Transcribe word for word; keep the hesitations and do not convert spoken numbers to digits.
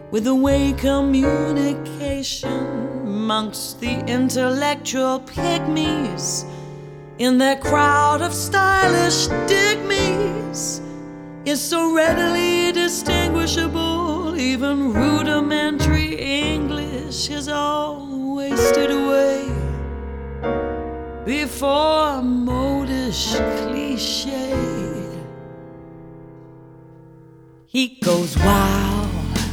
with the way communication amongst the intellectual pygmies in that crowd of stylish digmies is so readily distinguishable. Even rudimentary English is all wasted away before modish cliche. He goes wild